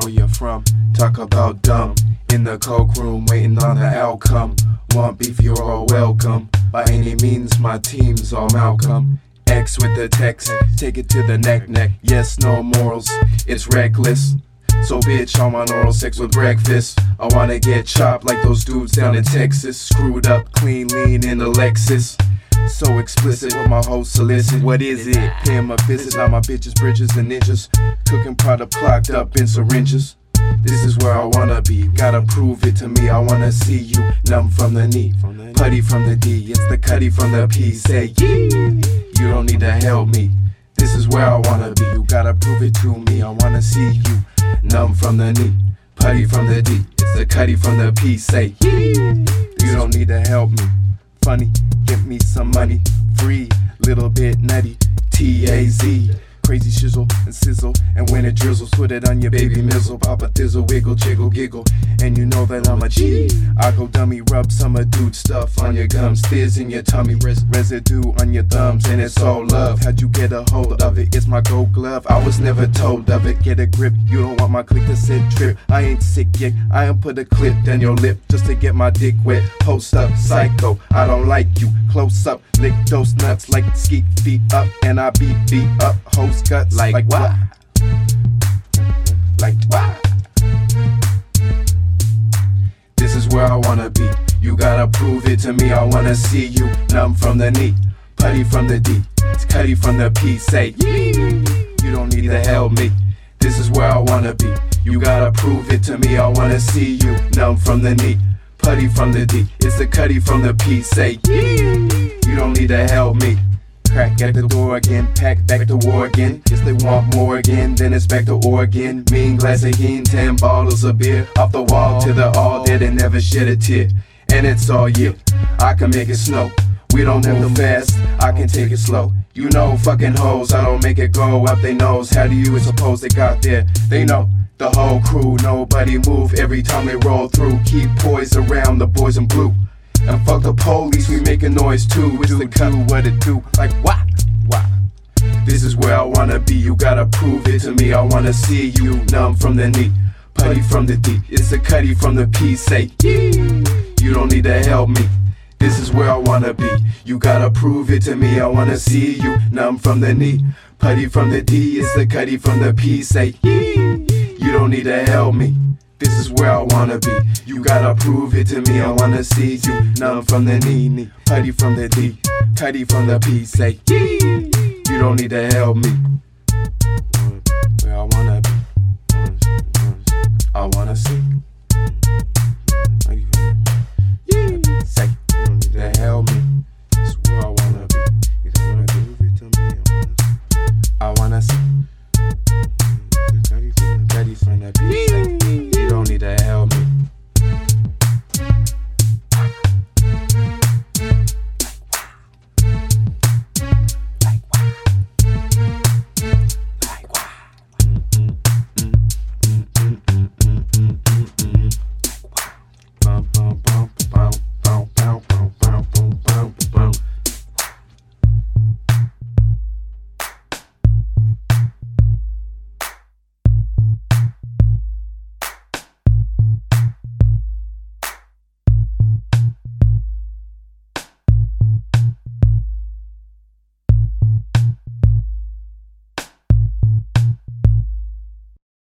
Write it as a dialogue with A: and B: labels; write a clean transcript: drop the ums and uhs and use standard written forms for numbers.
A: where you're from. Talk about dumb. In the coke room, waiting on the outcome. Want beef, you're all welcome. By any means, my team's all Malcolm. X with the text, take it to the neck. Yes, no morals, it's reckless. So bitch, I'm on oral sex with breakfast. I wanna get chopped like those dudes down in Texas. Screwed up, clean, lean in the Lexus. So explicit with my whole solicit. What is it? Pay him a visit, now my bitches, bridges, and ninjas. Cooking product clogged up in syringes. This is where I wanna be, gotta prove it to me. I wanna see you numb from the knee, putty from the D, it's the cutty from the P. Say yee, you don't need to help me. This is where I wanna be, you gotta prove it to me. I wanna see you numb from the knee, putty from the D, it's the cutty from the P. Say yee, you don't need to help me. Funny, give me some money, free, little bit nutty, T-A-Z. Crazy shizzle and sizzle, and when it drizzles, put it on your baby mizzle. Pop a thizzle, wiggle, jiggle, giggle, and you know that I'm a G. I go dummy, rub some of dude stuff on your gums, fizz in your tummy, residue on your thumbs, and it's all love. How'd you get a hold of it? It's my gold glove, I was never told of it. Get a grip, you don't want my click to sit trip. I ain't sick yet, I ain't put a clip down your lip just to get my dick wet. Post up, psycho, I don't like you. Close up, lick those nuts like skeet feet up, and I beat up hoes guts like what? Like what? This is where I wanna be, you gotta prove it to me. I wanna see you numb from the knee, putty from the D, it's cutty from the P. Say yee, you don't need to help me. This is where I wanna be, you gotta prove it to me. I wanna see you numb from the knee, putty from the D, it's the cutty from the P. Say yee, you don't need to help me. Crack at the door again, pack back to war again. Yes, they want more again, then it's back to Oregon. Mean glass of Heen, 10 bottles of beer. Off the wall to the all dead and never shed a tear. And it's all you, I can make it snow. We don't move fast, I can take it slow. You know fucking hoes, I don't make it go up they nose. How do you suppose they got there? They know. The whole crew, nobody move every time they roll through. Keep poise around the boys in blue. And fuck the police, we make a noise too. It's the cut, what it do, like what? This is where I wanna be, you gotta prove it to me. I wanna see you numb from the knee, putty from the D, it's the cutty from the P. Say yee, you don't need to help me. This is where I wanna be, you gotta prove it to me. I wanna see you numb from the knee, putty from the D, it's the cutty from the P. Say yee, you don't need to help me. This is where I wanna be, you gotta prove it to me. I wanna see you numb from the knee, putty from the D, cutty from the P. Say yee, you don't need to help me. Where I wanna be, I wanna see.